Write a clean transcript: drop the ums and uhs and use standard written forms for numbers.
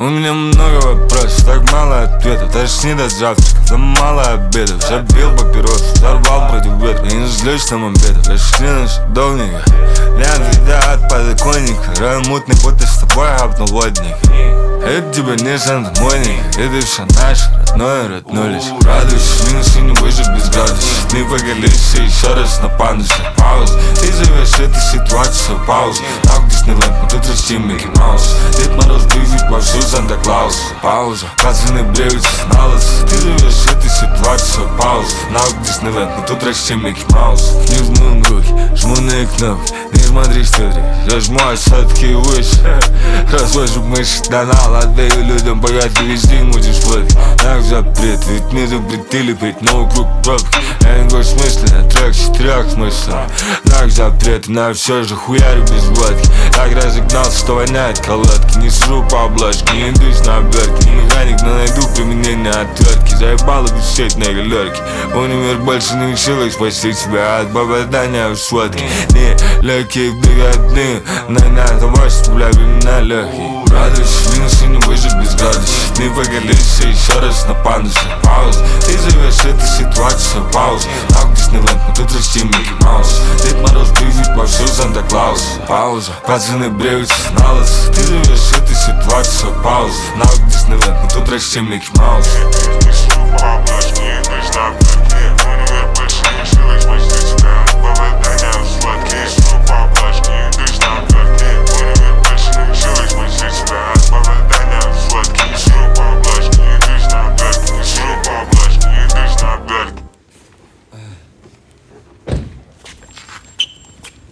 меня много вопросов, так мало ответов. Даже не до завтрака, за мало обедов. Забил папирос, сорвал против ветра. И не злюсь на мопедов, зашли на шедовника. Лям еда от подоконника. Рай мутный, будто с тобой обноводник. Это тебе не Санта-Моника, это все наше, родное лишь. Радуйся, минус и не выжить без градусов. Не поголишься еще раз на пандусе. Пауза, ты зовешь эту ситуацию паузу. Нахуй Диснейленд, мы тут растим Микки Маус. Дед Мороз бежит вовсю Санта-Клаус. Пауза, пацаны бреются на лысо. Ты зовешь эту ситуацию паузу. Нахуй Диснейленд, мы тут растим Микки Маус. Не жму руки, жму на кнопки. Не смотри, что ты, зажму сотки выше. Развожу мыши донал, отдаю людям порядки, везде будешь платить. Нах запрет, ведь не запретили пить, но вокруг пробки. Я не говорю смысленно, трек с трех смыслов. Нах запрет, на все же хуярю без водки. Так разогнался, что воняет колодки. Не сижу по обложке, не идусь на обертке. Не механик, но найду применение отвертки. Заебало висеть на галерке. Универ больше не в силах спасти тебя от попадания в схватки. Не легкие беготны, на того, что бля, на легкие. Радуйся, минус и не выжить без градусов. Не поголишься еще раз на пандусе. Пауза, ты зовешь эту ситуацию паузу. Нахуй Диснейленд, мы тут растим Микки Маус. Дед Мороз бежит вовсю Санта-Клаус. Пауза, пацаны бреются на лысо. Ты зовешь эту ситуацию паузу. Нахуй Диснейленд, мы тут растим Микки Маус. Не слушай по облачке, точно